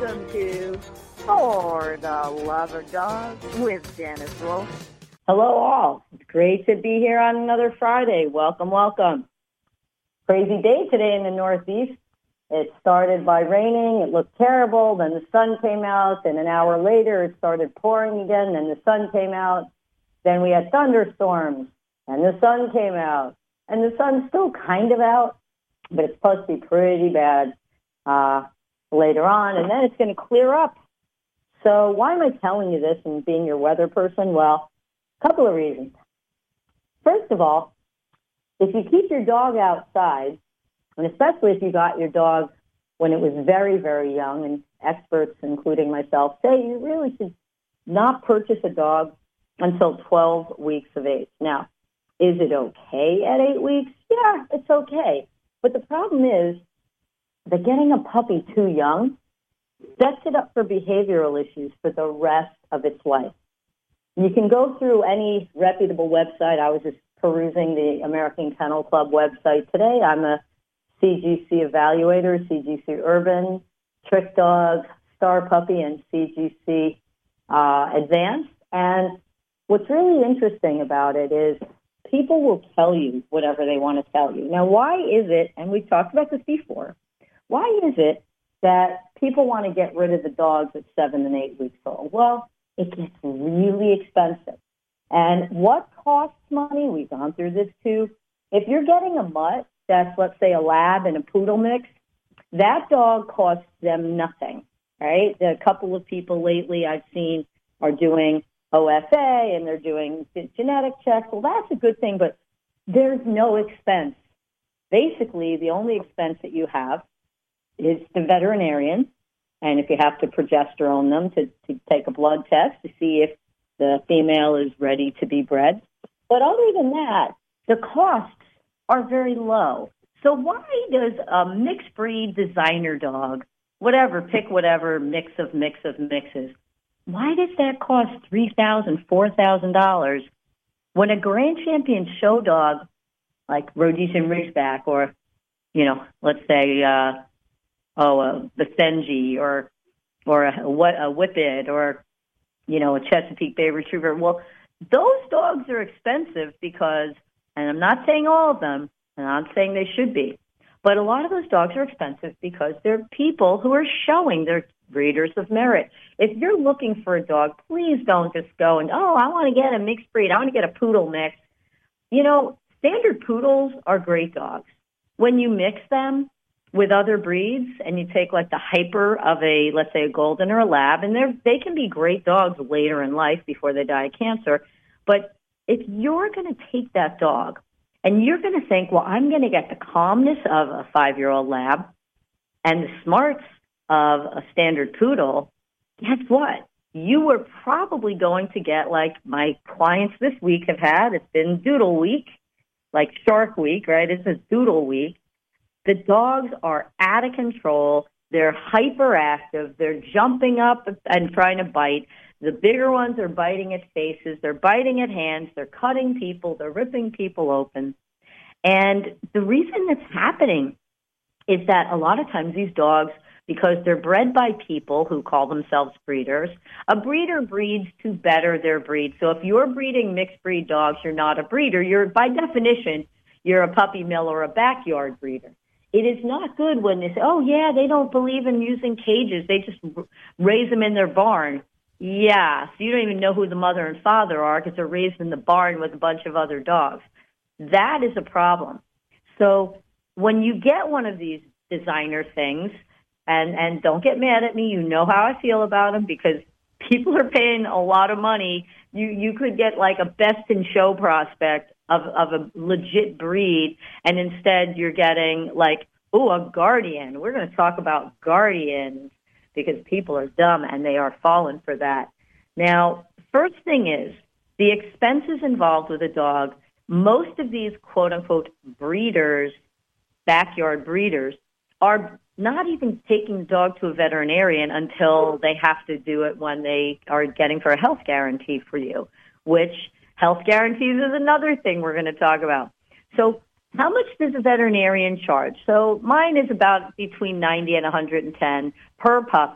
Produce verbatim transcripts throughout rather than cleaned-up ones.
Welcome to For the Love of Dogs with Janice Wolf. Hello all. It's great to be here on another Friday. Welcome, welcome. Crazy day today in the Northeast. It started by raining. It looked terrible. Then the sun came out. Then an hour later, it started pouring again. Then the sun came out. Then we had thunderstorms. And the sun came out. And the sun's still kind of out, but it's supposed to be pretty bad uh, later on. And then it's going to clear up. So why am I telling you this and being your weather person? Well, a couple of reasons. First of all, if you keep your dog outside, and especially if you got your dog when it was very, very young, and experts, including myself, say you really should not purchase a dog until twelve weeks of age. Now, is it okay at eight weeks? Yeah, it's okay. But the problem is that getting a puppy too young sets it up for behavioral issues for the rest of its life. You can go through any reputable website. I was just perusing the American Kennel Club website today. I'm a C G C evaluator, C G C Urban, Trick Dog, Star Puppy, and C G C uh, Advanced. And what's really interesting about it is people will tell you whatever they want to tell you. Now, why is it, and we've talked about this before, why is it that people want to get rid of the dogs at seven and eight weeks old? Well, it gets really expensive. And what costs money? We've gone through this too. If you're getting a mutt, that's, let's say, a lab and a poodle mix, that dog costs them nothing, right? A couple of people lately I've seen are doing O F A and they're doing genetic checks. Well, that's a good thing, but there's no expense. Basically, the only expense that you have is the veterinarian, and if you have to progesterone them to, to take a blood test to see if the female is ready to be bred. But other than that, the costs are very low. So why does a mixed breed designer dog, whatever, pick whatever mix of mix of mixes, why does that cost three thousand dollars, four thousand dollars when a Grand Champion show dog like Rhodesian Ridgeback or, you know, let's say, uh, oh, a Basenji or or a, a Whippet or, you know, a Chesapeake Bay Retriever? Well, those dogs are expensive because, and I'm not saying all of them, and I'm not saying they should be, but a lot of those dogs are expensive because they're people who are showing they're breeders of merit. If you're looking for a dog, please don't just go and, oh, I want to get a mixed breed. I want to get a poodle mix. You know, standard poodles are great dogs. When you mix them with other breeds and you take like the hyper of a, let's say, a golden or a lab, and they're, they can be great dogs later in life before they die of cancer. But if you're going to take that dog and you're going to think, well, I'm going to get the calmness of a five-year-old lab and the smarts of a standard poodle, guess what? You were probably going to get, like my clients this week have had, it's been Doodle Week, like Shark Week, right? It's a Doodle Week. The dogs are out of control. They're hyperactive. They're jumping up and trying to bite. The bigger ones are biting at faces. They're biting at hands. They're cutting people. They're ripping people open. And the reason that's happening is that a lot of times these dogs, because they're bred by people who call themselves breeders, a breeder breeds to better their breed. So if you're breeding mixed breed dogs, you're not a breeder. You're, by definition, you're a puppy mill or a backyard breeder. It is not good when they say, oh, yeah, they don't believe in using cages. They just raise them in their barn. Yeah, so you don't even know who the mother and father are because they're raised in the barn with a bunch of other dogs. That is a problem. So when you get one of these designer things, and, and don't get mad at me, you know how I feel about them because people are paying a lot of money. You you could get like a best in show prospect of, of a legit breed, and instead you're getting like, oh, a Guardian. We're going to talk about Guardians because people are dumb and they are falling for that. Now, first thing is the expenses involved with a dog. Most of these quote-unquote breeders, backyard breeders, are not even taking the dog to a veterinarian until they have to do it when they are getting for a health guarantee for you, which health guarantees is another thing we're going to talk about. So how much does a veterinarian charge? So mine is about between ninety and one hundred ten per puppy.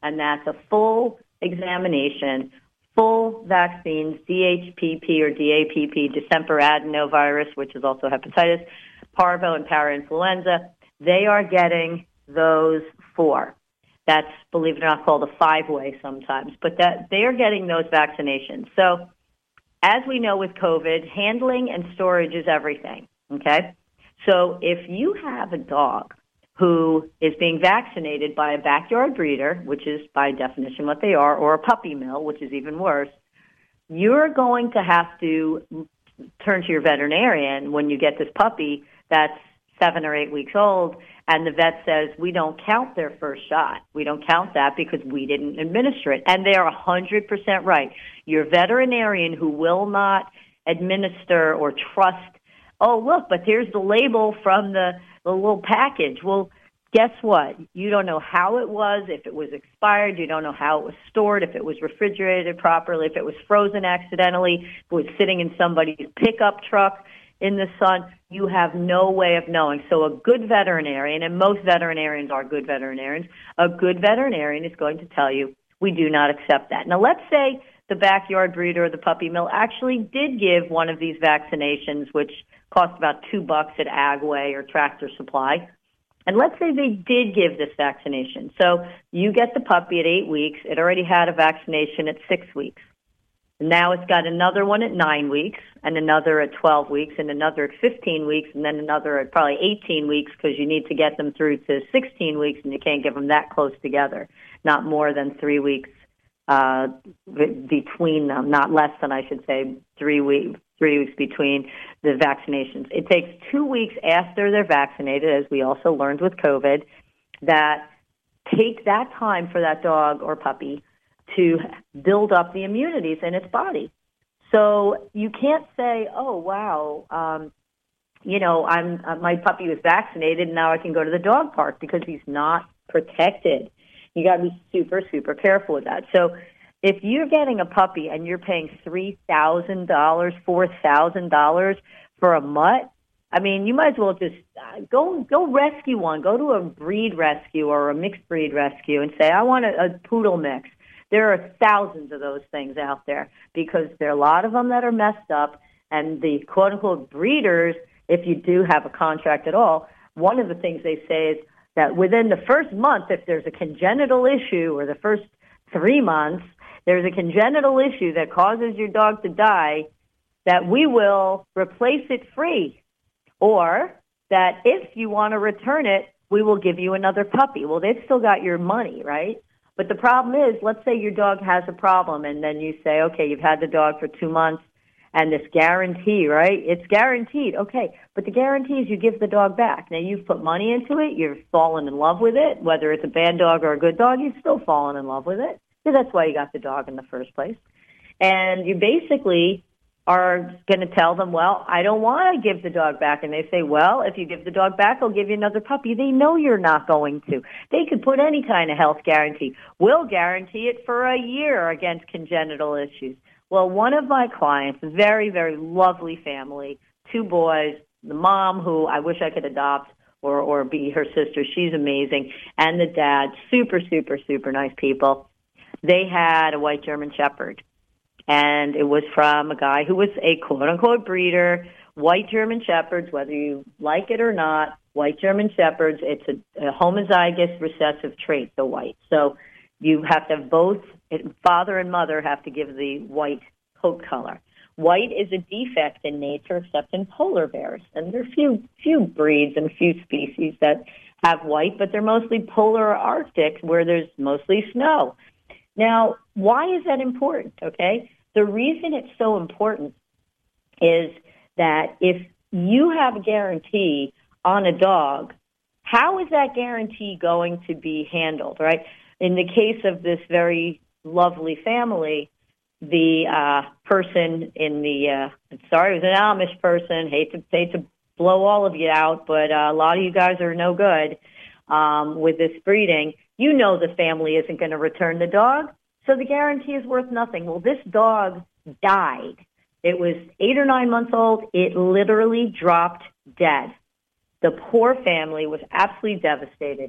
and that's a full examination, full vaccines, D H P P or D A P P, December adenovirus, which is also hepatitis, parvo, and parainfluenza. They are getting those four. That's, believe it or not, called a five-way sometimes, but that they are getting those vaccinations. So as we know with COVID, handling and storage is everything, okay? So if you have a dog who is being vaccinated by a backyard breeder, which is by definition what they are, or a puppy mill, which is even worse, you're going to have to turn to your veterinarian when you get this puppy that's seven or eight weeks old, and the vet says, we don't count their first shot. We don't count that because we didn't administer it. And they are one hundred percent right. Your veterinarian who will not administer or trust, oh, look, but here's the label from the, the little package. Well, guess what? You don't know how it was, if it was expired. You don't know how it was stored, if it was refrigerated properly, if it was frozen accidentally, if it was sitting in somebody's pickup truck in the sun. You have no way of knowing. So a good veterinarian, and most veterinarians are good veterinarians, a good veterinarian is going to tell you, we do not accept that. Now, let's say the backyard breeder or the puppy mill actually did give one of these vaccinations, which cost about two bucks at Agway or Tractor Supply. And let's say they did give this vaccination. So you get the puppy at eight weeks. It already had a vaccination at six weeks. Now it's got another one at nine weeks, and another at twelve weeks, and another at fifteen weeks, and then another at probably eighteen weeks because you need to get them through to sixteen weeks, and you can't give them that close together, not more than three weeks uh, between them, not less than, I should say, three weeks, three weeks between the vaccinations. It takes two weeks after they're vaccinated, as we also learned with COVID, that take that time for that dog or puppy to build up the immunities in its body. So you can't say, oh, wow, um, you know, I'm uh, my puppy was vaccinated and now I can go to the dog park, because he's not protected. You got to be super, super careful with that. So if you're getting a puppy and you're paying three thousand dollars, four thousand dollars for a mutt, I mean, you might as well just uh, go go rescue one. Go to a breed rescue or a mixed breed rescue and say, I want a, a poodle mix. There are thousands of those things out there because there are a lot of them that are messed up, and the quote-unquote breeders, if you do have a contract at all, one of the things they say is that within the first month, if there's a congenital issue, or the first three months, there's a congenital issue that causes your dog to die, that we will replace it free, or that if you want to return it, we will give you another puppy. Well, they've still got your money, right? But the problem is, let's say your dog has a problem, and then you say, okay, you've had the dog for two months, and this guarantee, right? It's guaranteed. Okay, but the guarantee is you give the dog back. Now, you've put money into it. You've fallen in love with it. Whether it's a bad dog or a good dog, you've still fallen in love with it, because that's why you got the dog in the first place. And you basically are going to tell them, well, I don't want to give the dog back. And they say, well, if you give the dog back, I'll give you another puppy. They know you're not going to. They could put any kind of health guarantee. We'll guarantee it for a year against congenital issues. Well, one of my clients, very, very lovely family, two boys, the mom, who I wish I could adopt or, or be her sister. She's amazing. And the dad, super, super, super nice people. They had a white German Shepherd. And it was from a guy who was a quote-unquote breeder. White German Shepherds, whether you like it or not, white German Shepherds, it's a, a homozygous recessive trait, the white. So you have to have both, father and mother have to give the white coat color. White is a defect in nature except in polar bears. And there are few, few breeds and a few species that have white, but they're mostly polar or Arctic, where there's mostly snow. Now, why is that important, okay? The reason it's so important is that if you have a guarantee on a dog, how is that guarantee going to be handled, right? In the case of this very lovely family, the uh, person in the, uh, sorry, it was an Amish person, hate to, hate to blow all of you out, but uh, a lot of you guys are no good um, with this breeding. You know the family isn't going to return the dog, so the guarantee is worth nothing. Well, this dog died. It was eight or nine months old. It literally dropped dead. The poor family was absolutely devastated.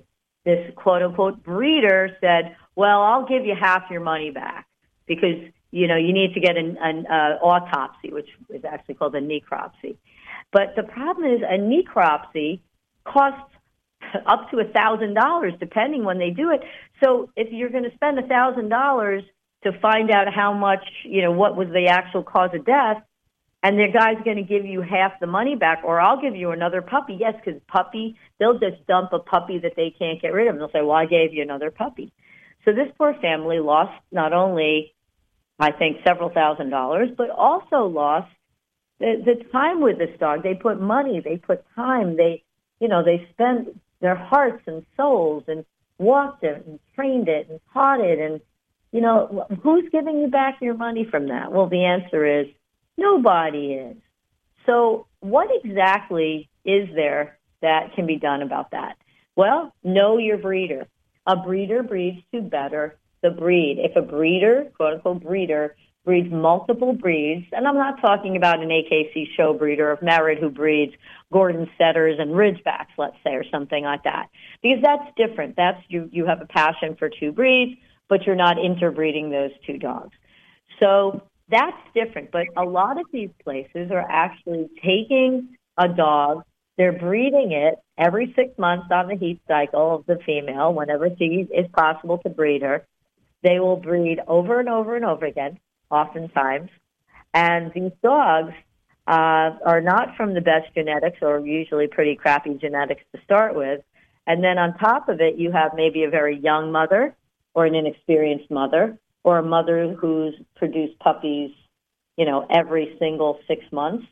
this quote-unquote breeder said, well, I'll give you half your money back because, you know, you need to get an, an uh, autopsy, which is actually called a necropsy. But the problem is a necropsy costs up to one thousand dollars, depending when they do it. So if you're going to spend one thousand dollars to find out how much, you know, what was the actual cause of death, and the guy's going to give you half the money back, or I'll give you another puppy. Yes, because puppy, they'll just dump a puppy that they can't get rid of. They'll say, well, I gave you another puppy. So this poor family lost not only, I think, several thousand dollars, but also lost the, the time with this dog. They put money, they put time, they, you know, they spent their hearts and souls and walked it and trained it and taught it. And, you know, who's giving you back your money from that? Well, the answer is nobody is. So what exactly is there that can be done about that? Well, know your breeder. A breeder breeds to better the breed. If a breeder, quote-unquote breeder, breeds multiple breeds, and I'm not talking about an A K C show breeder of merit who breeds Gordon Setters and Ridgebacks, let's say, or something like that, because that's different. That's you, you have a passion for two breeds, but you're not interbreeding those two dogs. So that's different. But a lot of these places are actually taking a dog, they're breeding it every six months on the heat cycle of the female, whenever she is possible to breed her. They will breed over and over and over again, oftentimes. And these dogs uh, are not from the best genetics, or usually pretty crappy genetics to start with. And then on top of it, you have maybe a very young mother or an inexperienced mother, or a mother who's produced puppies, you know, every single six months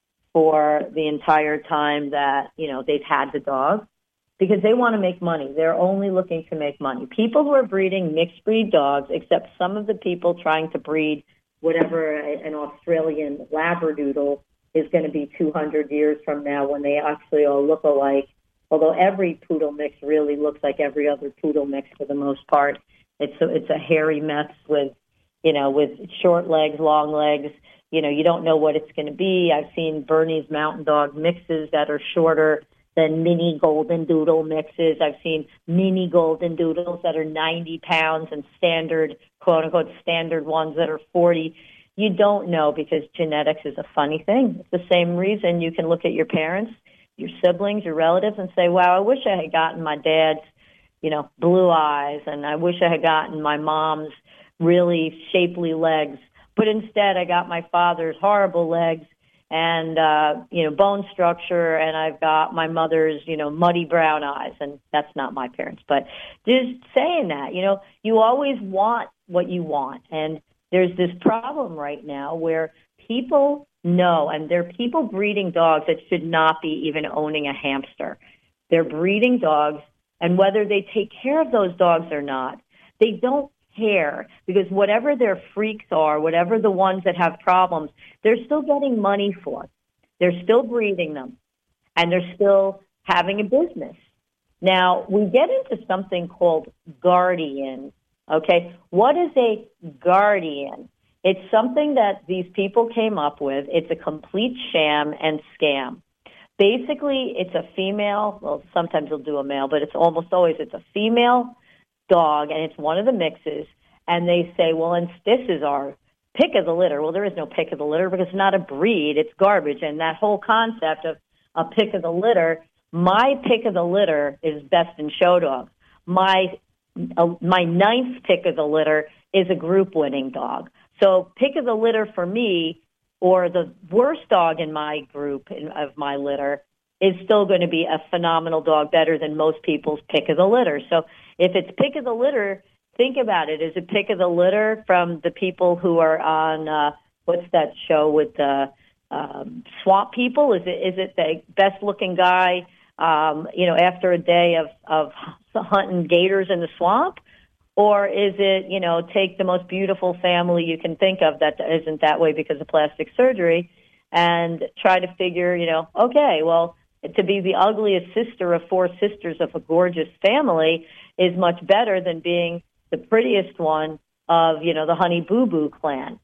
for the entire time that, you know, they've had the dog, because they want to make money. They're only looking to make money. People who are breeding mixed breed dogs, except some of the people trying to breed whatever an Australian Labradoodle is going to be two hundred years from now, when they actually all look alike, although every poodle mix really looks like every other poodle mix for the most part. It's a, it's a hairy mess with, you know, with short legs, long legs. You know, you don't know what it's going to be. I've seen Bernese Mountain Dog mixes that are shorter than mini Golden Doodle mixes. I've seen mini Golden Doodles that are ninety pounds and standard, quote-unquote, standard ones that are forty. You don't know, because genetics is a funny thing. It's the same reason you can look at your parents, your siblings, your relatives, and say, wow, I wish I had gotten my dad's, you know, blue eyes, and I wish I had gotten my mom's really shapely legs. But instead, I got my father's horrible legs and, uh, you know, bone structure, and I've got my mother's, you know, muddy brown eyes, and that's not my parents. But just saying that, you know, you always want what you want. And there's this problem right now where people know, and there are people breeding dogs that should not be even owning a hamster. They're breeding dogs, and whether they take care of those dogs or not, they don't care, because whatever their freaks are, whatever the ones that have problems, they're still getting money for. They're still breeding them, and they're still having a business. Now, we get into something called guardian, okay? What is a guardian? It's something that these people came up with. It's a complete sham and scam. Basically, it's a female, well, sometimes they'll do a male, but it's almost always it's a female dog, and it's one of the mixes, and they say, well, and this is our pick of the litter. Well, there is no pick of the litter, because it's not a breed, it's garbage. And that whole concept of a pick of the litter, my pick of the litter is Best in Show Dog. My, uh, my ninth pick of the litter is a group winning dog. So pick of the litter for me, or the worst dog in my group in, of my litter, is still going to be a phenomenal dog, better than most people's pick of the litter. So if it's pick of the litter, think about it. Is it pick of the litter from the people who are on, uh, what's that show with the um, swamp people? Is it is it the best-looking guy, um, you know, after a day of, of hunting gators in the swamp? Or is it, you know, take the most beautiful family you can think of that isn't that way because of plastic surgery, and try to figure, you know, okay, well, to be the ugliest sister of four sisters of a gorgeous family is much better than being the prettiest one of, you know, the Honey Boo Boo clan.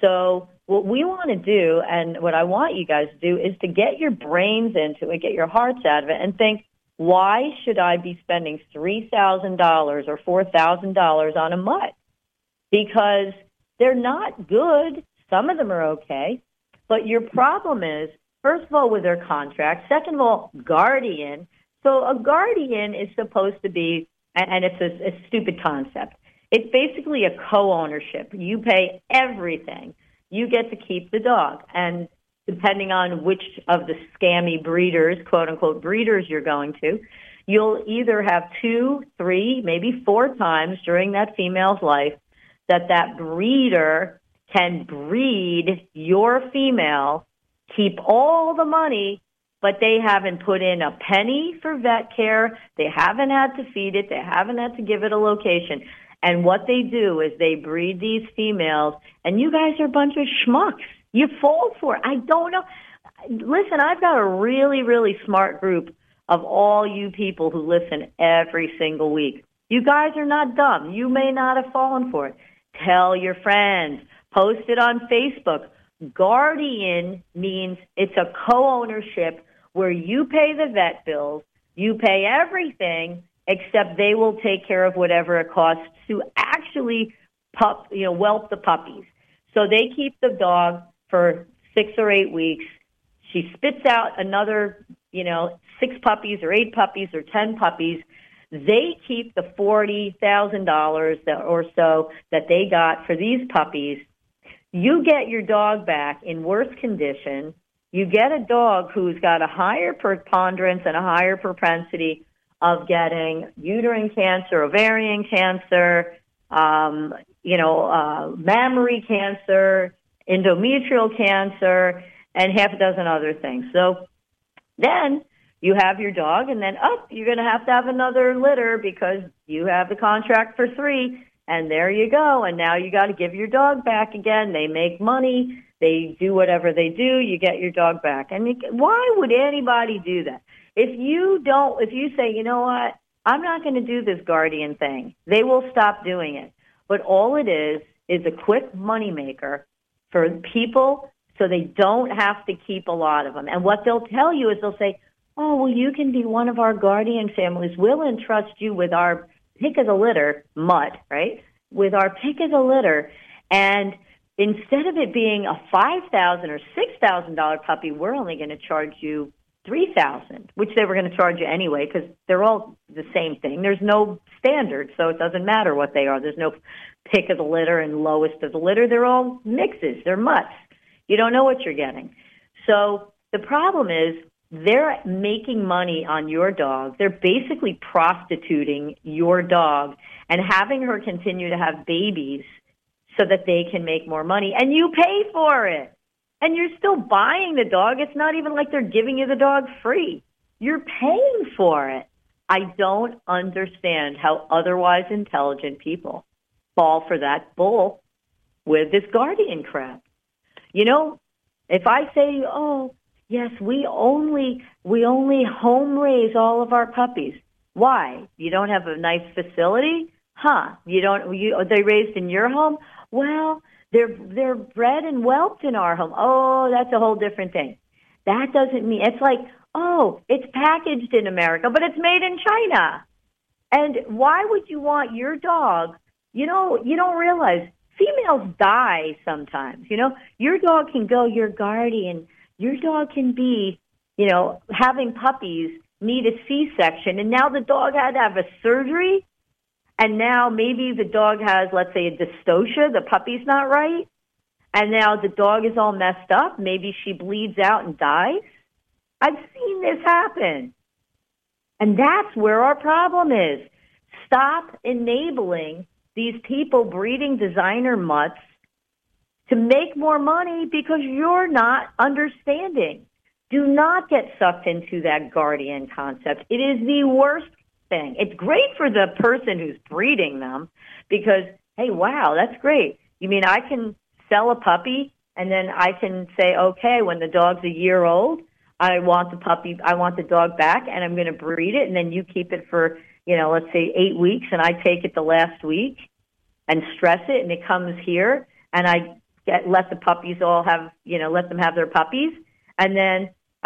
So what we want to do, and what I want you guys to do, is to get your brains into it, get your hearts out of it, and think, Why should I be spending three thousand dollars or four thousand dollars on a mutt? Because they're not good. Some of them are okay. But your problem is, first of all, with their contract. Second of all, guardian. So a guardian is supposed to be, and it's a, a stupid concept. It's basically a co-ownership. You pay everything. You get to keep the dog. And depending on which of the scammy breeders, quote-unquote breeders you're going to, you'll either have two, three, maybe four times during that female's life that that breeder can breed your female, keep all the money, but they haven't put in a penny for vet care. They haven't had to feed it. They haven't had to give it a location. And what they do is they breed these females, and you guys are a bunch of schmucks. You fall for it. I don't know. Listen, I've got a really, really smart group of all you people who listen every single week. You guys are not dumb. You may not have fallen for it. Tell your friends. Post it on Facebook. Guardian means it's a co-ownership where you pay the vet bills, you pay everything, except they will take care of whatever it costs to actually pup, you know, whelp the puppies. So they keep the dog for six or eight weeks. She spits out another, you know, six puppies or eight puppies or ten puppies. They keep the forty thousand dollars or so that they got for these puppies. You get your dog back in worse condition. You get a dog who's got a higher preponderance and a higher propensity of getting uterine cancer, ovarian cancer, um, you know, uh, mammary cancer, endometrial cancer, and half a dozen other things. So then you have your dog, and then, oh, you're going to have to have another litter because you have the contract for three, and there you go. And now you got to give your dog back again. They make money. They do whatever they do. You get your dog back. And you, why would anybody do that? If you don't, if you say, you know what, I'm not going to do this guardian thing, they will stop doing it. But all it is is a quick moneymaker for people so they don't have to keep a lot of them. And what they'll tell you is they'll say, oh, well, you can be one of our guardian families. We'll entrust you with our pick of the litter, mutt, right, with our pick of the litter. And instead of it being a five thousand dollars or six thousand dollars puppy, we're only going to charge you three thousand dollars, which they were going to charge you anyway because they're all the same thing. There's no standard, so it doesn't matter what they are. There's no pick of the litter and lowest of the litter. They're all mixes. They're mutts. You don't know what you're getting. So the problem is they're making money on your dog. They're basically prostituting your dog and having her continue to have babies so that they can make more money. And you pay for it. And you're still buying the dog. It's not even like they're giving you the dog free. You're paying for it. I don't understand how otherwise intelligent people fall for that bull with this guardian crap. You know, if I say, oh, yes, we only we only home raise all of our puppies. Why? You don't have a nice facility? Huh? You don't? You, are they raised in your home? Well, they're they're bred and whelped in our home. Oh, that's a whole different thing. That doesn't mean it's like, oh, it's packaged in America, but it's made in China. And why would you want your dog? You know, you don't realize females die sometimes. You know, your dog can go your guardian. Your dog can be, you know, having puppies, need a C-section, and now the dog had to have a surgery, and now maybe the dog has, let's say, a dystocia, the puppy's not right, and now the dog is all messed up. Maybe she bleeds out and dies. I've seen this happen. And that's where our problem is. Stop enabling these people breeding designer mutts to make more money because you're not understanding. Do not get sucked into that guardian concept. It is the worst thing. It's great for the person who's breeding them because, hey, wow, that's great. You mean I can sell a puppy and then I can say, okay, when the dog's a year old, I want the puppy, I want the dog back and I'm going to breed it and then you keep it for, you know, let's say eight weeks and I take it the last week and stress it and it comes here and I get, let the puppies all have, you know, let them have their puppies and then I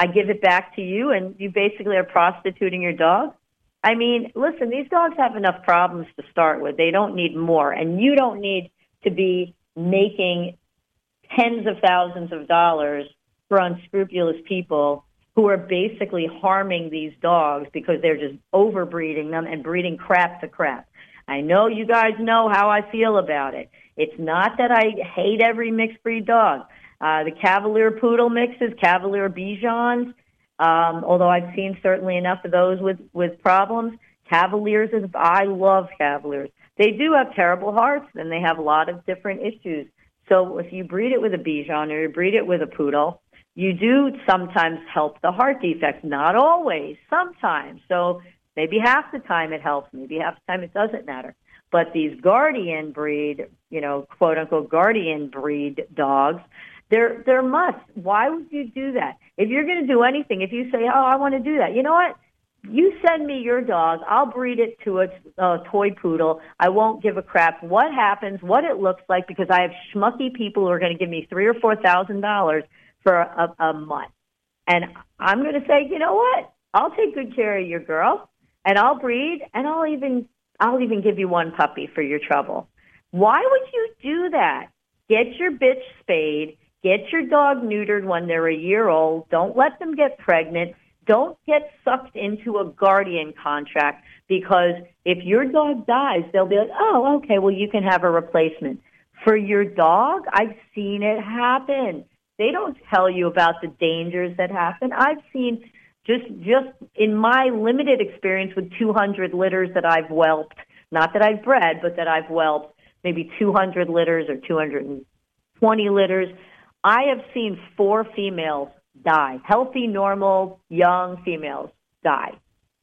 I give it back to you, and you basically are prostituting your dog. I mean, listen, these dogs have enough problems to start with. They don't need more, and you don't need to be making tens of thousands of dollars for unscrupulous people who are basically harming these dogs because they're just overbreeding them and breeding crap to crap. I know you guys know how I feel about it. It's not that I hate every mixed breed dog. Uh, the Cavalier Poodle mixes, Cavalier Bijans, um, although I've seen certainly enough of those with, with problems. Cavaliers, is, I love Cavaliers. They do have terrible hearts, and they have a lot of different issues. So if you breed it with a Bichon or you breed it with a Poodle, you do sometimes help the heart defects. Not always, sometimes. So maybe half the time it helps, maybe half the time it doesn't matter. But these guardian breed, you know, quote unquote guardian breed dogs, they're they're must. Why would you do that? If you're going to do anything, if you say, oh, I want to do that, you know what? You send me your dog, I'll breed it to a, a toy poodle. I won't give a crap what happens, what it looks like, because I have schmucky people who are going to give me three or four thousand dollars for a, a month. And I'm going to say, you know what? I'll take good care of your girl, and I'll breed, and I'll even I'll even give you one puppy for your trouble. Why would you do that? Get your bitch spayed. Get your dog neutered when they're a year old. Don't let them get pregnant. Don't get sucked into a guardian contract, because if your dog dies, they'll be like, oh, okay, well, you can have a replacement. For your dog, I've seen it happen. They don't tell you about the dangers that happen. I've seen just just in my limited experience with two hundred litters that I've whelped, not that I've bred, but that I've whelped, maybe two hundred litters or two hundred twenty litters, I have seen four females die. Healthy, normal, young females die.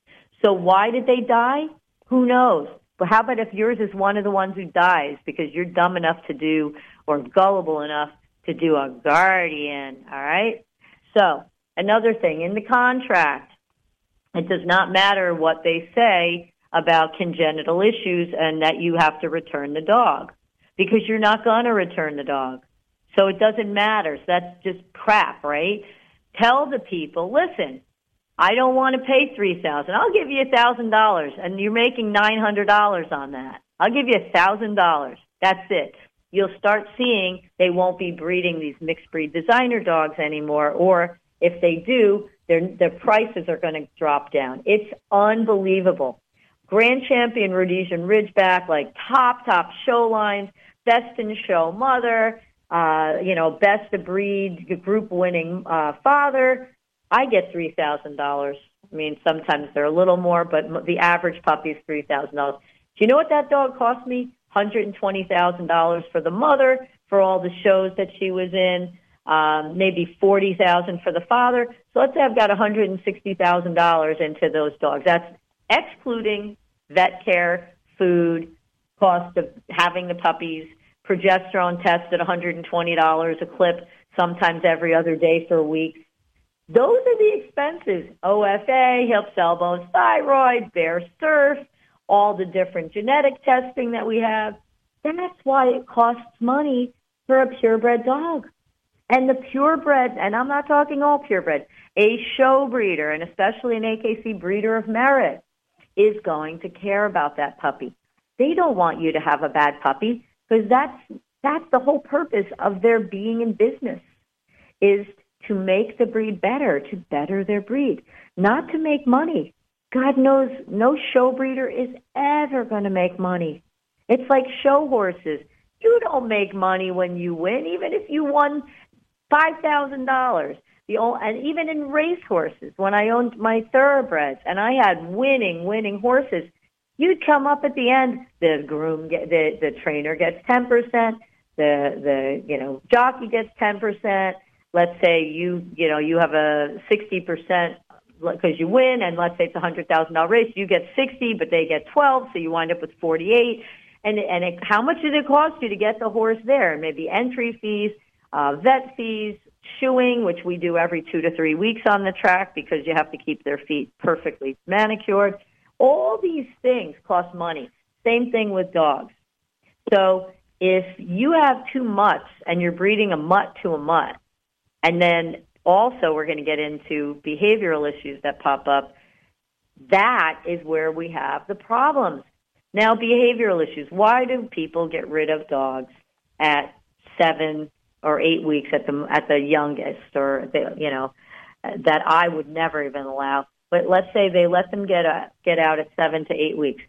So why did they die? Who knows? But how about if yours is one of the ones who dies because you're dumb enough to do, or gullible enough to do a guardian, all right? So another thing, in the contract, it does not matter what they say about congenital issues and that you have to return the dog, because you're not going to return the dog. So it doesn't matter. So that's just crap, right? Tell the people, listen, I don't want to pay three thousand dollars. I'll give you one thousand dollars, and you're making nine hundred dollars on that. I'll give you one thousand dollars. That's it. You'll start seeing they won't be breeding these mixed breed designer dogs anymore, or if they do, their their prices are going to drop down. It's unbelievable. Grand Champion Rhodesian Ridgeback, like top, top show lines, best in show mother, uh, you know, best of breed group winning uh, father. I get three thousand dollars. I mean, sometimes they're a little more, but the average puppy is three thousand dollars. Do you know what that dog cost me? one hundred twenty thousand dollars for the mother, for all the shows that she was in, um, maybe forty thousand dollars for the father. So let's say I've got one hundred sixty thousand dollars into those dogs. That's excluding vet care, food, cost of having the puppies, progesterone test at one hundred twenty dollars a clip, sometimes every other day for a week. Those are the expenses. O F A, hips, elbows, thyroid, bear surf, all the different genetic testing that we have. That's why it costs money for a purebred dog. And the purebred, and I'm not talking all purebred, a show breeder, and especially an A K C breeder of merit, is going to care about that puppy. They don't want you to have a bad puppy, because that's, that's the whole purpose of their being in business, is to make the breed better, to better their breed, not to make money. God knows no show breeder is ever going to make money. It's like show horses. You don't make money when you win, even if you won five thousand dollars. The old, and even in race horses, when I owned my thoroughbreds and I had winning, winning horses, you'd come up at the end, the groom, get, the, the trainer gets ten percent, the, the, you know, jockey gets ten percent. Let's say you, you know, you have a sixty percent because you win, and let's say it's a one hundred thousand dollars race, you get sixty, but they get twelve, so you wind up with forty-eight. And, and it, how much did it cost you to get the horse there? Maybe entry fees, uh, vet fees, shoeing, which we do every two to three weeks on the track because you have to keep their feet perfectly manicured. All these things cost money. Same thing with dogs. So if you have two mutts and you're breeding a mutt to a mutt, and then also we're going to get into behavioral issues that pop up. That is where we have the problems. Now, behavioral issues. Why do people get rid of dogs at seven or eight weeks at the at the youngest, or the, you know, that I would never even allow? But let's say they let them get a, get out at seven to eight weeks.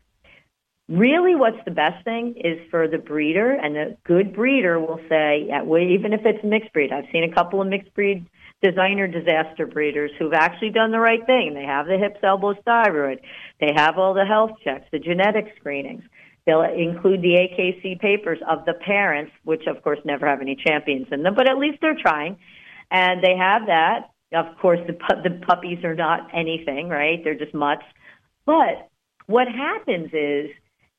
Really, what's the best thing is for the breeder, and a good breeder will say, even if it's mixed breed. I've seen a couple of mixed breed designer disaster breeders who've actually done the right thing. They have the hips, elbows, thyroid. They have all the health checks, the genetic screenings. They'll include the A K C papers of the parents, which, of course, never have any champions in them, but at least they're trying. And they have that. Of course, the, pu- the puppies are not anything, right? They're just mutts. But what happens is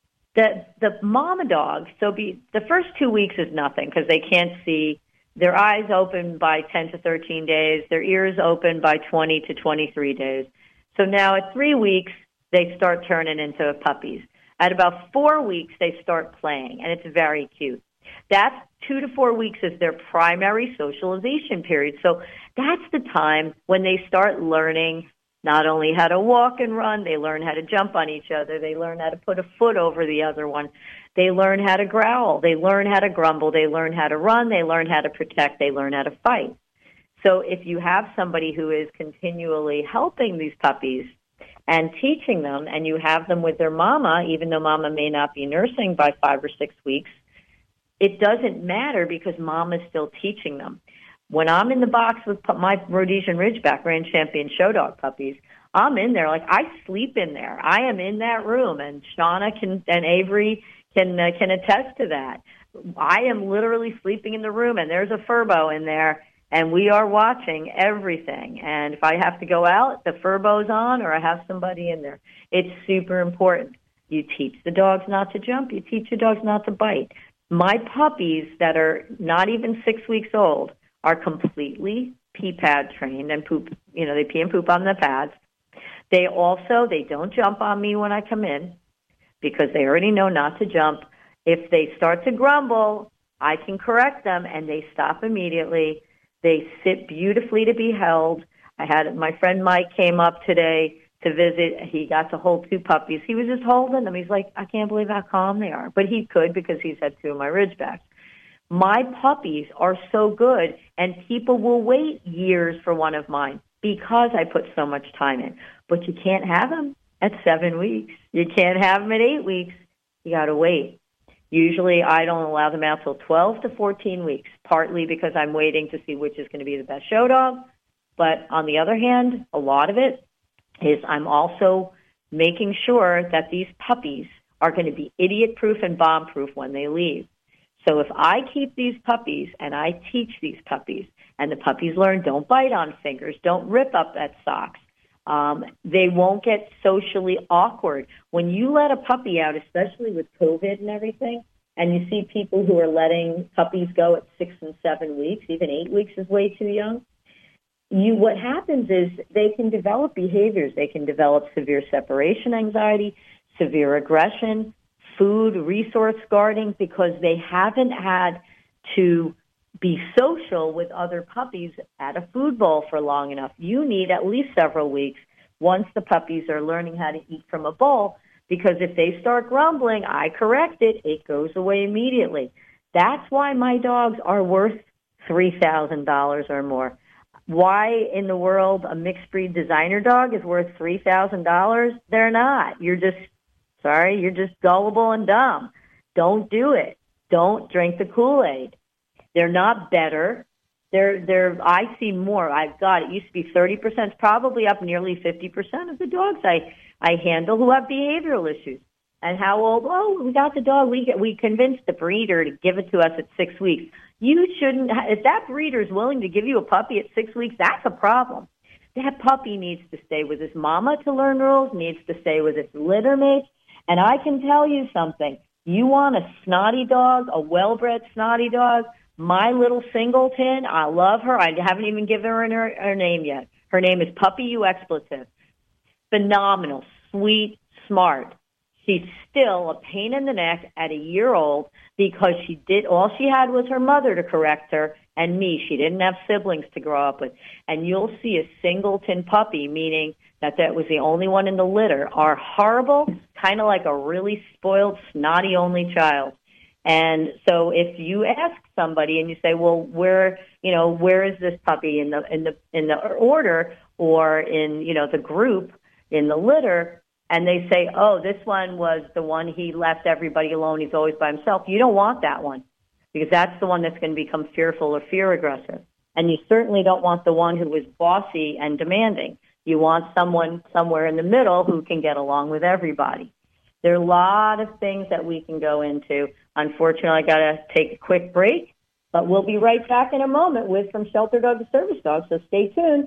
that the mama dog, so be, the first two weeks is nothing because they can't see. Their eyes open by ten to thirteen days. Their ears open by twenty to twenty-three days. So now at three weeks, they start turning into puppies. At about four weeks, they start playing, and it's very cute. That's two to four weeks is their primary socialization period. So that's the time when they start learning not only how to walk and run, they learn how to jump on each other. They learn how to put a foot over the other one. They learn how to growl. They learn how to grumble. They learn how to run. They learn how to protect. They learn how to fight. So if you have somebody who is continually helping these puppies and teaching them, and you have them with their mama, even though mama may not be nursing by five or six weeks, it doesn't matter because mom is still teaching them. When I'm in the box with my Rhodesian Ridgeback Grand Champion Show Dog puppies, I'm in there. Like, I sleep in there. I am in that room, and Shauna can, and Avery can uh, can attest to that. I am literally sleeping in the room, and there's a Furbo in there, and we are watching everything. And if I have to go out, the Furbo's on, or I have somebody in there. It's super important. You teach the dogs not to jump. You teach the dogs not to bite. My puppies that are not even six weeks old are completely pee pad trained and poop, you know, they pee and poop on the pads. They also, they don't jump on me when I come in because they already know not to jump. If they start to grumble, I can correct them and they stop immediately. They sit beautifully to be held. I had, my friend Mike came up today to visit. He got to hold two puppies. He was just holding them. He's like, I can't believe how calm they are. But he could because he's had two of my Ridgebacks. My puppies are so good, and people will wait years for one of mine because I put so much time in. But you can't have them at seven weeks. You can't have them at eight weeks. You got to wait. Usually I don't allow them out till twelve to fourteen weeks, partly because I'm waiting to see which is going to be the best show dog. But on the other hand, a lot of it is I'm also making sure that these puppies are going to be idiot-proof and bomb-proof when they leave. So if I keep these puppies and I teach these puppies, and the puppies learn don't bite on fingers, don't rip up at socks, um, they won't get socially awkward. When you let a puppy out, especially with COVID and everything, and you see people who are letting puppies go at six and seven weeks, even eight weeks is way too young, you what happens is they can develop behaviors. They can develop severe separation anxiety, severe aggression, food, resource guarding, because they haven't had to be social with other puppies at a food bowl for long enough. You need at least several weeks once the puppies are learning how to eat from a bowl, because if they start grumbling, I correct it, it goes away immediately. That's why my dogs are worth three thousand dollars or more. Why in the world a mixed breed designer dog is worth three thousand dollars? They're not. You're just Sorry, you're just gullible and dumb. Don't do it. Don't drink the Kool-Aid. They're not better. They're, they're, I see more. I've got, it used to be thirty percent, probably up nearly fifty percent of the dogs I, I handle who have behavioral issues. And how old? Oh, we got the dog. We, we convinced the breeder to give it to us at six weeks. You shouldn't, if that breeder is willing to give you a puppy at six weeks, that's a problem. That puppy needs to stay with his mama to learn rules, needs to stay with his litter mates. And I can tell you something. You want a snotty dog, a well-bred snotty dog, my little Singleton, I love her. I haven't even given her her, her name yet. Her name is Puppy U Expletive. Phenomenal, sweet, smart. she's still a pain in the neck at a year old because she did all she had was her mother to correct her and me. She didn't have siblings to grow up with. And you'll see a singleton puppy, meaning that that was the only one in the litter, are horrible, kind of like a really spoiled, snotty only child. And so if you ask somebody and you say, well, where, you know, where is this puppy in the in the in the order or in, you know, the group in the litter, and they say, oh, this one was the one he left everybody alone, he's always by himself, you don't want that one because that's the one that's going to become fearful or fear aggressive. And you certainly don't want the one who was bossy and demanding. You want someone somewhere in the middle who can get along with everybody. There are a lot of things that we can go into. Unfortunately, I got to take a quick break, but we'll be right back in a moment with From Shelter Dog to Service Dog, so stay tuned.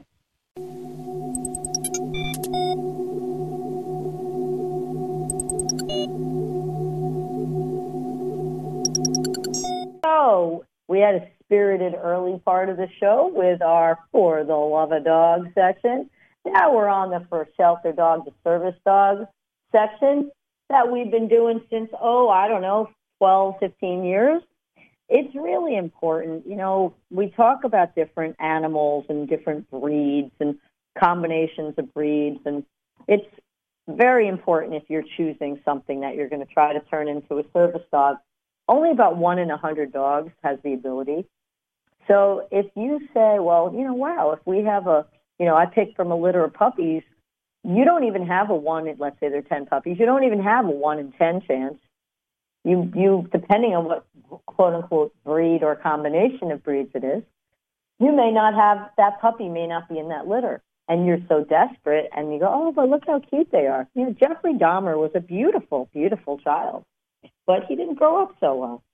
So we had a spirited early part of the show with our For the Love of Dog section. Now we're on the For Shelter Dog to Service Dog section that we've been doing since, oh, I don't know, twelve, fifteen years. It's really important. You know, we talk about different animals and different breeds and combinations of breeds, and it's very important if you're choosing something that you're going to try to turn into a service dog. Only about one in a hundred dogs has the ability. So if you say, well, you know, wow, if we have a, you know, I picked from a litter of puppies, you don't even have a one, in, let's say there are ten puppies, you don't even have a one in ten chance. You, you, depending on what quote-unquote breed or combination of breeds it is, you may not have, that puppy may not be in that litter. And you're so desperate, and you go, oh, but look how cute they are. You know, Jeffrey Dahmer was a beautiful, beautiful child, but he didn't grow up so well.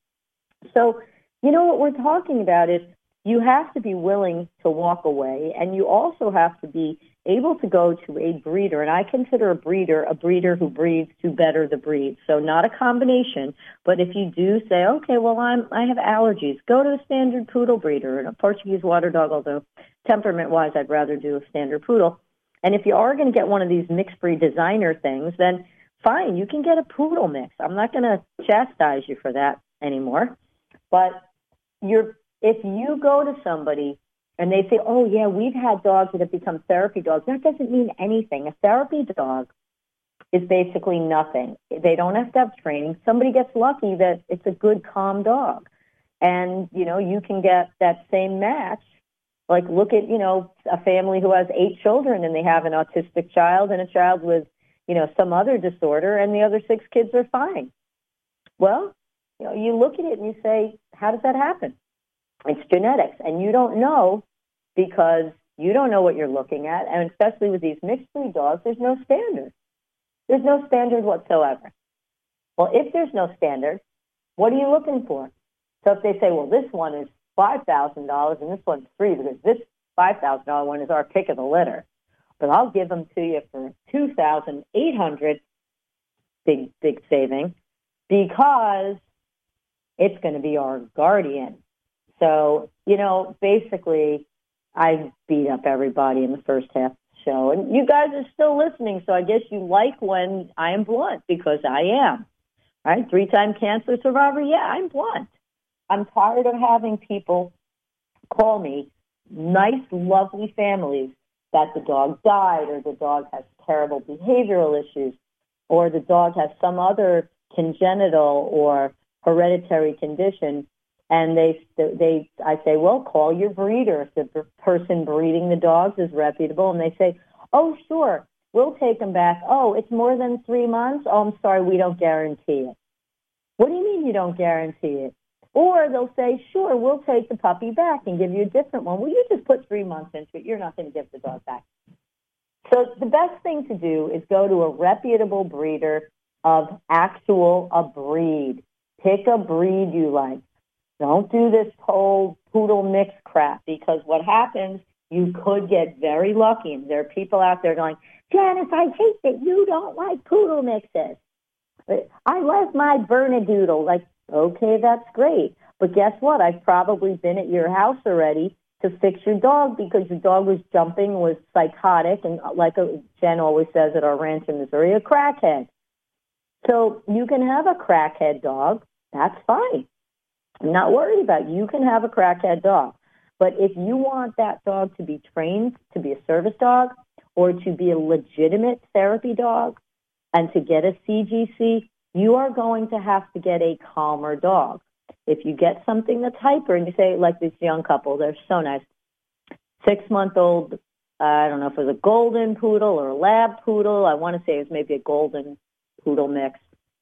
So, you know, what we're talking about is you have to be willing to walk away, and you also have to be able to go to a breeder, and I consider a breeder a breeder who breeds to better the breed. So not a combination, but if you do say, okay, well, I'm, I have allergies, go to a standard poodle breeder and a Portuguese water dog, although temperament-wise I'd rather do a standard poodle. And if you are going to get one of these mixed breed designer things, then fine, you can get a poodle mix. I'm not going to chastise you for that anymore. But you're, if you go to somebody and they say, oh, yeah, we've had dogs that have become therapy dogs, that doesn't mean anything. A therapy dog is basically nothing. They don't have to have training. Somebody gets lucky that it's a good, calm dog. And, you know, you can get that same match. Like, look at, you know, a family who has eight children and they have an autistic child and a child with, you know, some other disorder, and the other six kids are fine. Well, you know, you look at it and you say, how does that happen? It's genetics. And you don't know because you don't know what you're looking at. And especially with these mixed breed dogs, there's no standard. There's no standard whatsoever. Well, if there's no standard, what are you looking for? So if they say, well, this one is five thousand dollars and this one's free because this five thousand dollars one is our pick of the litter, but I'll give them to you for two thousand eight hundred dollars, big, big saving, because it's going to be our guardian. So, you know, basically, I beat up everybody in the first half of the show. And you guys are still listening, so I guess you like when I am blunt, because I am. All right, three-time cancer survivor, yeah, I'm blunt. I'm tired of having people call me, nice, lovely families, that the dog died or the dog has terrible behavioral issues or the dog has some other congenital or hereditary condition. And they, they, I say, well, call your breeder. If the person breeding the dogs is reputable, and they say, oh, sure, we'll take them back. Oh, it's more than three months? Oh, I'm sorry, we don't guarantee it. What do you mean you don't guarantee it? Or they'll say, sure, we'll take the puppy back and give you a different one. Well, you just put three months into it. You're not going to give the dog back. So the best thing to do is go to a reputable breeder of actual a breed. Pick a breed you like. Don't do this whole poodle mix crap, because what happens, you could get very lucky. And there are people out there going, Janice, I hate that you don't like poodle mixes. I like my Bernedoodle. Like, okay, that's great. But guess what? I've probably been at your house already to fix your dog because your dog was jumping, was psychotic, and like a, Jen always says at our ranch in Missouri, a crackhead. So you can have a crackhead dog. That's fine. I'm not worried about it. You can have a crackhead dog. But if you want that dog to be trained to be a service dog or to be a legitimate therapy dog and to get a C G C, you are going to have to get a calmer dog. If you get something that's hyper, and you say, like this young couple, they're so nice, six-month-old, uh, I don't know if it was a golden poodle or a lab poodle. I want to say it was maybe a golden poodle mix.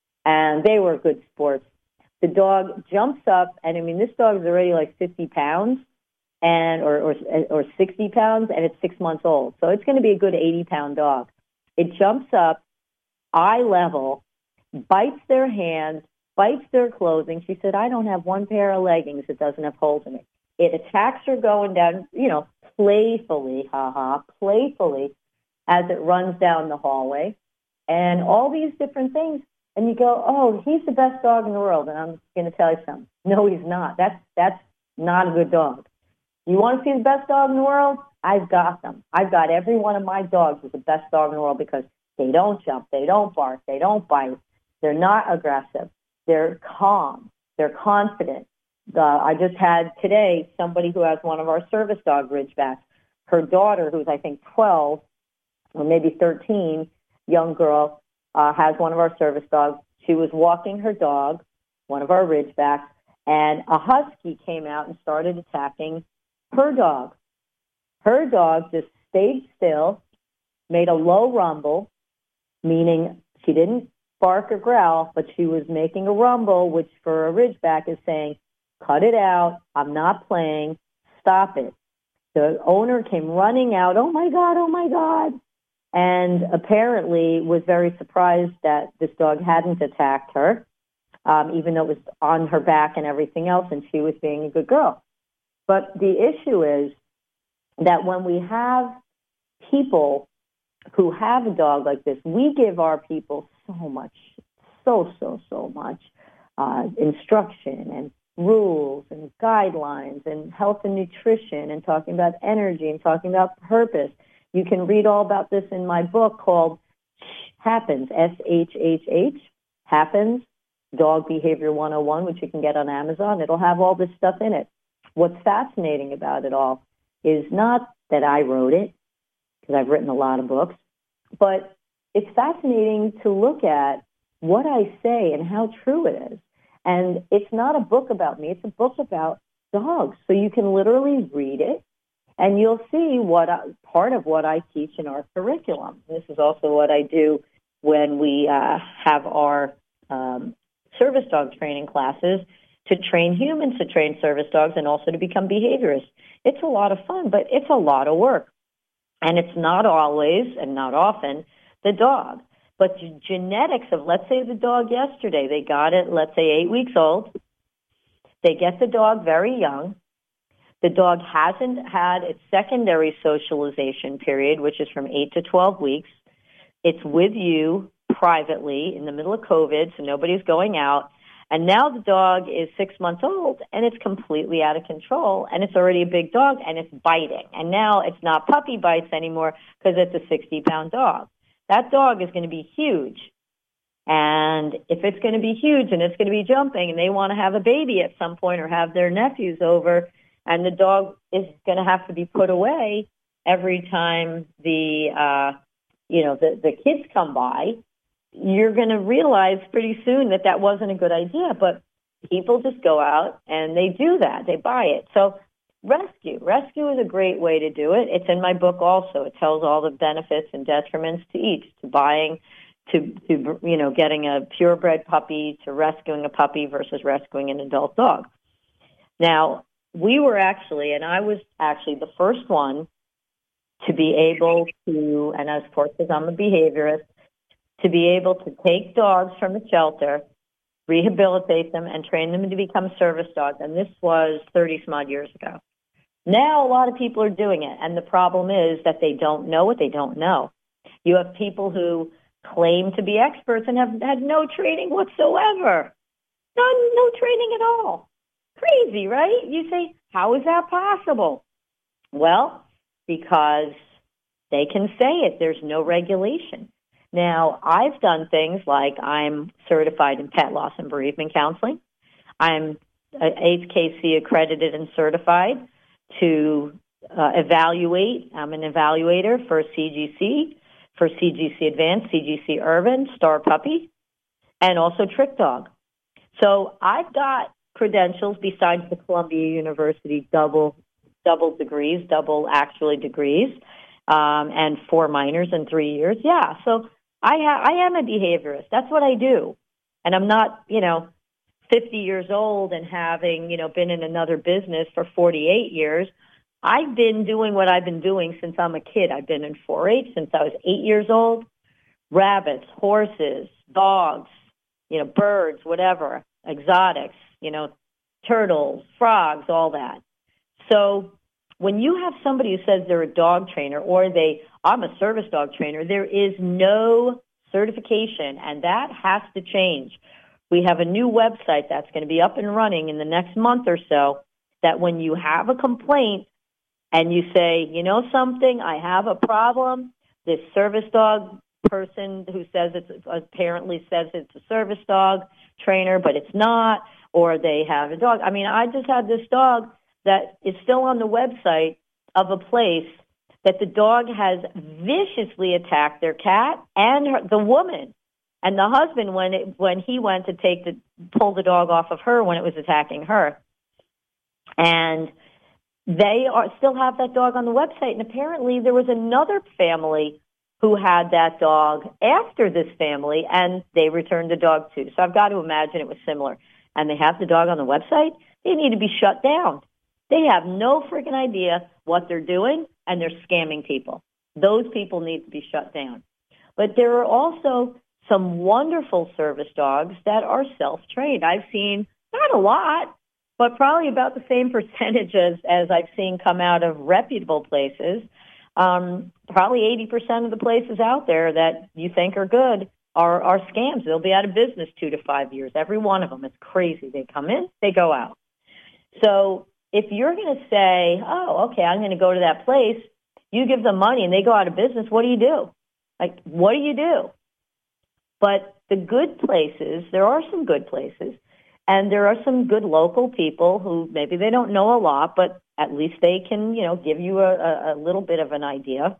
And they were good sports. The dog jumps up, and I mean, this dog is already like fifty pounds and or, or, or sixty pounds, and it's six months old. So it's going to be a good eighty-pound dog. It jumps up, eye level, bites their hands, bites their clothing. She said, I don't have one pair of leggings that doesn't have holes in it. It attacks her going down, you know, playfully, ha-ha, playfully, as it runs down the hallway, and all these different things. And you go, oh, he's the best dog in the world, and I'm going to tell you something. No, he's not. That's that's not a good dog. You want to see the best dog in the world? I've got them. I've got every one of my dogs is the best dog in the world because they don't jump, they don't bark, they don't bite, they're not aggressive, they're calm, they're confident. Uh, I just had today somebody who has one of our service dog Ridgebacks. Her daughter, who's I think twelve or maybe thirteen, young girl, uh, has one of our service dogs. She was walking her dog, one of our Ridgebacks, and a husky came out and started attacking her dog. Her dog just stayed still, made a low rumble, meaning she didn't bark or growl, but she was making a rumble, which for a Ridgeback is saying, cut it out, I'm not playing, stop it. The owner came running out, oh my God, oh my God, and apparently was very surprised that this dog hadn't attacked her, um, even though it was on her back and everything else, and she was being a good girl. But the issue is that when we have people who have a dog like this, we give our people so much, so, so, so much uh, instruction and rules and guidelines and health and nutrition and talking about energy and talking about purpose. You can read all about this in my book called Happens, S H H H, Happens, Dog Behavior one oh one, which you can get on Amazon. It'll have all this stuff in it. What's fascinating about it all is not that I wrote it, because I've written a lot of books, but it's fascinating to look at what I say and how true it is. And it's not a book about me. It's a book about dogs. So you can literally read it, and you'll see what I, part of what I teach in our curriculum. This is also what I do when we uh, have our um, service dog training classes, to train humans to train service dogs and also to become behaviorists. It's a lot of fun, but it's a lot of work. And it's not always, and not often, the dog. But the genetics of, let's say the dog yesterday, they got it, let's say eight weeks old. They get the dog very young. The dog hasn't had its secondary socialization period, which is from eight to twelve weeks. It's with you privately in the middle of COVID, so nobody's going out. And now the dog is six months old, and it's completely out of control, and it's already a big dog, and it's biting. And now it's not puppy bites anymore because it's a sixty-pound dog. That dog is going to be huge. And if it's going to be huge and it's going to be jumping and they want to have a baby at some point or have their nephews over, and the dog is going to have to be put away every time the, uh, you know, the, the kids come by, you're going to realize pretty soon that that wasn't a good idea. But people just go out and they do that. They buy it. So rescue. Rescue is a great way to do it. It's in my book also. It tells all the benefits and detriments to each, to buying, to, to you know, getting a purebred puppy, to rescuing a puppy versus rescuing an adult dog. Now, we were actually, and I was actually the first one to be able to, and as course as I'm a behaviorist, to be able to take dogs from a shelter, rehabilitate them, and train them to become service dogs. And this was thirty-some odd years ago. Now a lot of people are doing it, and the problem is that they don't know what they don't know. You have people who claim to be experts and have had no training whatsoever. No, no training at all. Crazy, right? You say, how is that possible? Well, because they can say it. There's no regulation. Now, I've done things like I'm certified in pet loss and bereavement counseling. I'm H K C accredited and certified to uh, evaluate. I'm an evaluator for C G C, for C G C Advanced, C G C Urban, Star Puppy, and also Trick Dog. So I've got credentials besides the Columbia University double double degrees, double actually degrees, um, and four minors in three years. Yeah, so I ha- I am a behaviorist. That's what I do, and I'm not, you know, fifty years old and having, you know, been in another business for forty-eight years. I've been doing what I've been doing since I'm a kid. I've been in four H since I was eight years old. Rabbits, horses, dogs, you know, birds, whatever, exotics, you know, turtles, frogs, all that. So when you have somebody who says they're a dog trainer or they, I'm a service dog trainer, there is no certification, and that has to change. We have a new website that's going to be up and running in the next month or so, that when you have a complaint and you say, you know something, I have a problem, this service dog person who says it's apparently says it's a service dog trainer, but it's not, or they have a dog. I mean, I just had this dog that is still on the website of a place that the dog has viciously attacked their cat and her, the woman. And the husband, when it, when he went to take the pull the dog off of her when it was attacking her, and they are still have that dog on the website. And apparently, there was another family who had that dog after this family, and they returned the dog too. So I've got to imagine it was similar. And they have the dog on the website. They need to be shut down. They have no freaking idea what they're doing, and they're scamming people. Those people need to be shut down. But there are also some wonderful service dogs that are self-trained. I've seen, not a lot, but probably about the same percentage as, as I've seen come out of reputable places. Um, probably eighty percent of the places out there that you think are good are, are scams. They'll be out of business two to five years. Every one of them. It's crazy. They come in, they go out. So if you're going to say, oh, okay, I'm going to go to that place, you give them money and they go out of business, what do you do? Like, what do you do? But the good places, there are some good places, and there are some good local people who maybe they don't know a lot, but at least they can, you know, give you a, a little bit of an idea.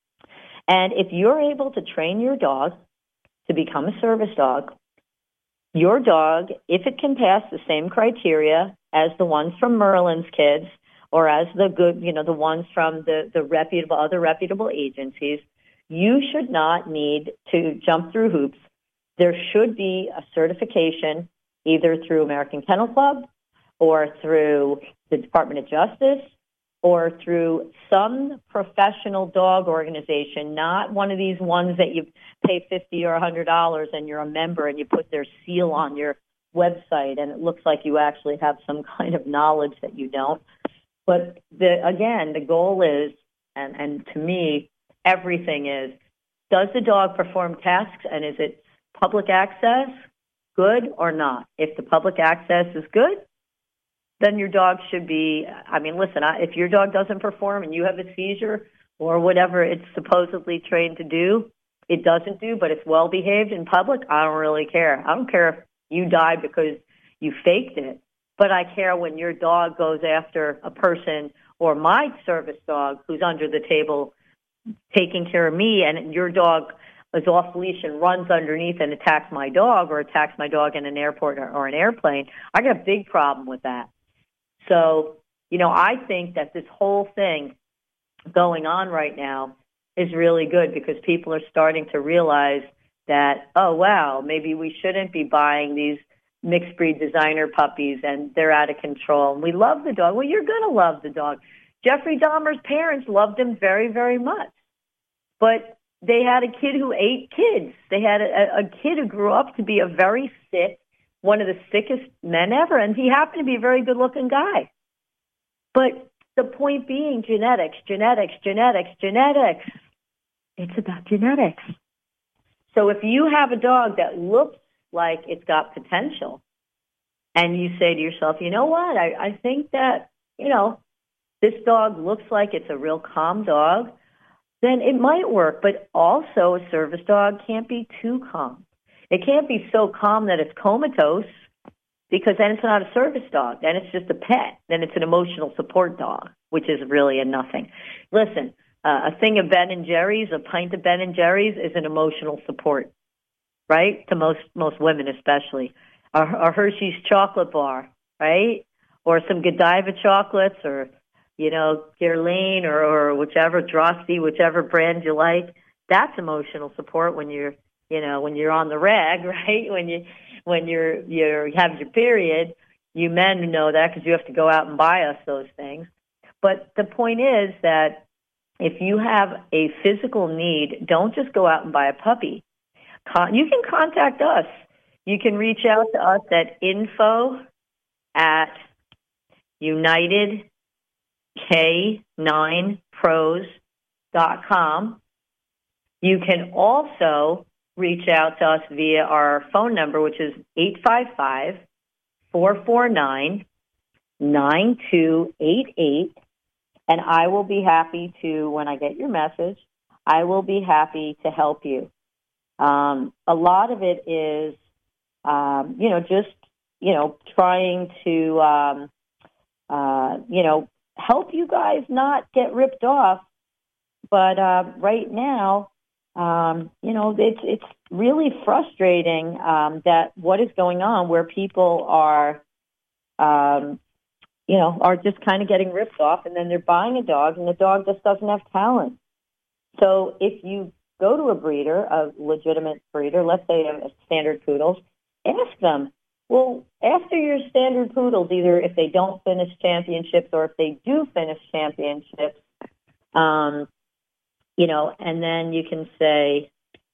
And if you're able to train your dog to become a service dog, your dog, if it can pass the same criteria as the ones from Merlin's Kids or as the good, you know, the ones from the, the reputable, other reputable agencies, you should not need to jump through hoops. There should be a certification either through American Kennel Club or through the Department of Justice or through some professional dog organization, not one of these ones that you pay fifty or one hundred dollars and you're a member and you put their seal on your website and it looks like you actually have some kind of knowledge that you don't. But the, again, the goal is, and, and to me, everything is, does the dog perform tasks and is it public access, good or not? If the public access is good, then your dog should be, I mean, listen, I, if your dog doesn't perform and you have a seizure or whatever it's supposedly trained to do, it doesn't do, but it's well behaved in public, I don't really care. I don't care if you die because you faked it, but I care when your dog goes after a person or my service dog who's under the table taking care of me, and your dog is off leash and runs underneath and attacks my dog or attacks my dog in an airport or, or an airplane. I got a big problem with that. So, you know, I think that this whole thing going on right now is really good because people are starting to realize that, oh, wow, maybe we shouldn't be buying these mixed breed designer puppies and they're out of control. And we love the dog. Well, you're going to love the dog. Jeffrey Dahmer's parents loved him very, very much. But they had a kid who ate kids. They had a, a kid who grew up to be a very sick, one of the sickest men ever, and he happened to be a very good-looking guy. But the point being, genetics, genetics, genetics, genetics. It's about genetics. So if you have a dog that looks like it's got potential, and you say to yourself, you know what, I, I think that, you know, this dog looks like it's a real calm dog. then it might work. But also a service dog can't be too calm. It can't be so calm that it's comatose, because then it's not a service dog. Then it's just a pet. Then it's an emotional support dog, which is really a nothing. Listen, uh, a thing of Ben and Jerry's, a pint of Ben and Jerry's is an emotional support, right? To most most women especially. A, a Hershey's chocolate bar, right? Or some Godiva chocolates, or, you know, Guerlain, or, or whichever, Drosty, whichever brand you like. That's emotional support when you're, you know, when you're on the rag, right? When you when you're you have your period. You men know that because you have to go out and buy us those things. But the point is that if you have a physical need, don't just go out and buy a puppy. Con- you can contact us. You can reach out to us at info at united k nine pros dot com. You can also reach out to us via our phone number, which is eight five five, four four nine, nine two eight eight. And I will be happy to, when I get your message, I will be happy to help you. Um, a lot of it is, um, you know, just, you know, trying to, um, uh, you know, help you guys not get ripped off. But uh, right now, um, you know, it's it's really frustrating um, that what is going on where people are, um, you know, are just kind of getting ripped off, and then they're buying a dog, and the dog just doesn't have talent. So if you go to a breeder, a legitimate breeder, let's say a standard poodles, ask them, well, after your standard poodles, either if they don't finish championships or if they do finish championships, um, you know, and then you can say,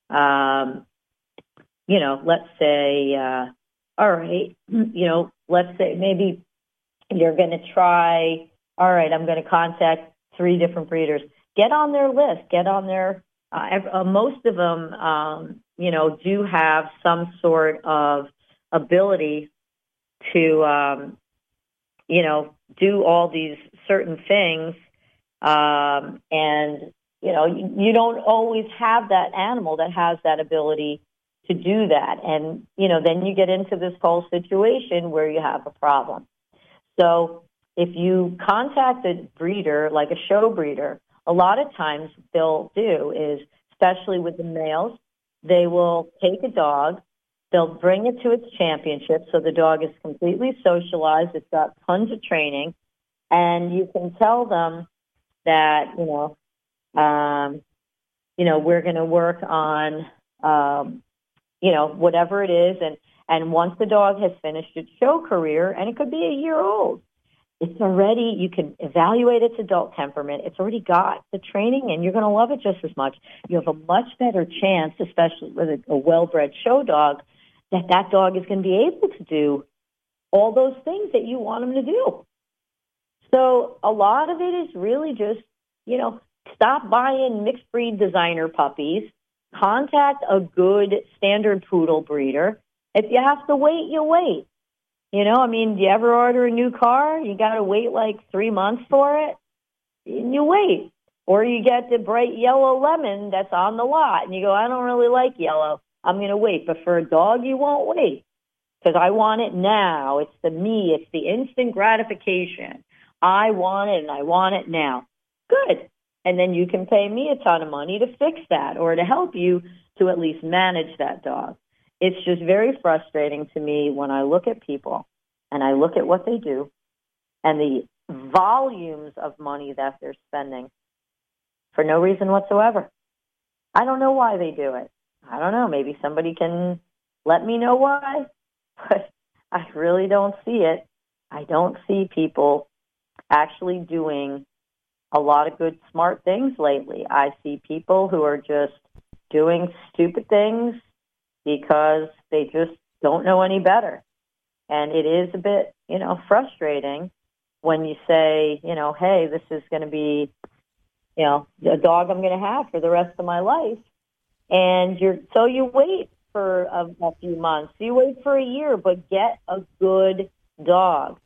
um, you know, let's say, uh, all right, you know, let's say maybe you're going to try, all right, I'm going to contact three different breeders. Get on their list. Get on their, uh, uh, most of them, um, you know, do have some sort of ability to, um, you know, do all these certain things. Um, and, you know, you, you don't always have that animal that has that ability to do that. And, you know, then you get into this whole situation where you have a problem. So if you contact a breeder, like a show breeder, a lot of times they'll do is, especially with the males, they will take a dog, they'll bring it to its championship, so the dog is completely socialized, it's got tons of training, and you can tell them that, you know, um, you know, we're going to work on, um, you know, whatever it is, and, and once the dog has finished its show career, and it could be a year old, it's already, you can evaluate its adult temperament. It's already got the training, and you're going to love it just as much. You have a much better chance, especially with a, a well-bred show dog, that that dog is going to be able to do all those things that you want him to do. So a lot of it is really just, you know, stop buying mixed breed designer puppies. Contact a good standard poodle breeder. If you have to wait, you wait. You know, I mean, do you ever order a new car? You got to wait like three months for it. And you wait. Or you get the bright yellow lemon that's on the lot, and you go, I don't really like yellow. I'm going to wait. But for a dog, you won't wait because I want it now. It's the me. It's the instant gratification. I want it, and I want it now. Good. And then you can pay me a ton of money to fix that or to help you to at least manage that dog. It's just very frustrating to me when I look at people and I look at what they do and the volumes of money that they're spending for no reason whatsoever. I don't know why they do it. I don't know. Maybe somebody can let me know why, but I really don't see it. I don't see people actually doing a lot of good, smart things lately. I see people who are just doing stupid things because they just don't know any better. And it is a bit, you know, frustrating when you say, you know, hey, this is going to be, you know, a dog I'm going to have for the rest of my life. And you're, so you wait for a, a few months, you wait for a year, but get a good dog.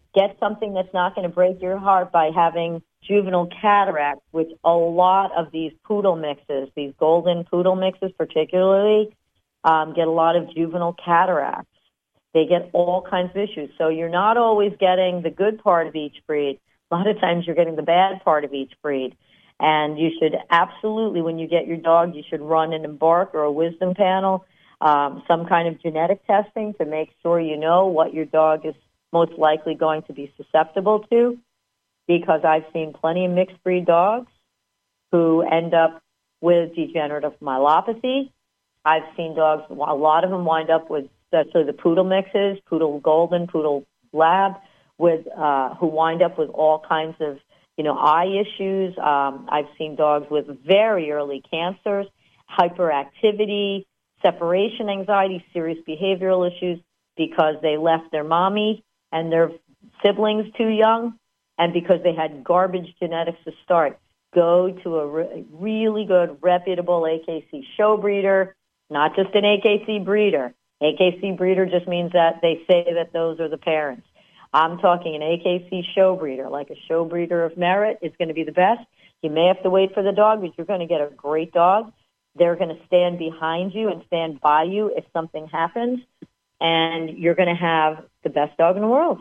get something that's not going to break your heart by having juvenile cataract, which a lot of these poodle mixes, these golden poodle mixes particularly, um, get a lot of juvenile cataracts. They get all kinds of issues. So you're not always getting the good part of each breed. A lot of times you're getting the bad part of each breed. And you should absolutely, when you get your dog, you should run an Embark or a wisdom panel, um, some kind of genetic testing to make sure you know what your dog is most likely going to be susceptible to, because I've seen plenty of mixed breed dogs who end up with degenerative myelopathy. I've seen dogs, a lot of them wind up with, especially the poodle mixes, poodle golden, poodle lab, with uh, who wind up with all kinds of, you know, eye issues. Um, I've seen dogs with very early cancers, hyperactivity, separation anxiety, serious behavioral issues because they left their mommy and their siblings too young, and because they had garbage genetics to start. Go to a re- really good, reputable A K C show breeder, not just an A K C breeder. A K C breeder just means that they say that those are the parents. I'm talking an A K C show breeder, like a show breeder of merit is going to be the best. You may have to wait for the dog, but you're going to get a great dog. They're going to stand behind you and stand by you if something happens, and you're going to have the best dog in the world.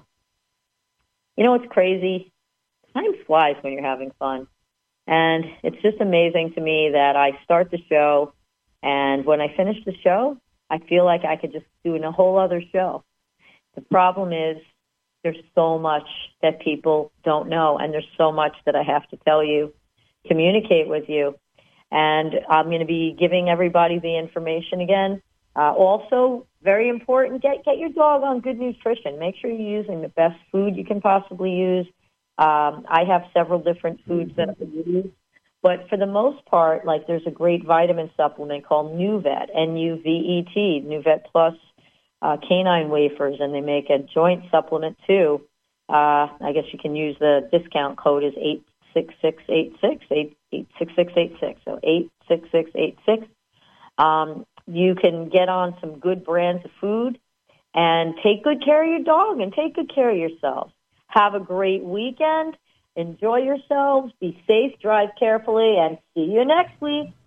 You know what's crazy? Time flies when you're having fun. And it's just amazing to me that I start the show, and when I finish the show, I feel like I could just do a whole other show. The problem is there's so much that people don't know, and there's so much that I have to tell you, communicate with you. And I'm going to be giving everybody the information again. Uh, also, very important, get, get your dog on good nutrition. Make sure you're using the best food you can possibly use. Um, I have several different foods that I use. But for the most part, like there's a great vitamin supplement called NuVet, N U V E T, NuVet Plus uh, canine wafers, and they make a joint supplement too. Uh, I guess you can use the discount code is eight six six eight six, eight six six eight six, so eight six six eight six. Um, you can get on some good brands of food and take good care of your dog and take good care of yourself. Have a great weekend. Enjoy yourselves. Be safe. Drive carefully. And see you next week.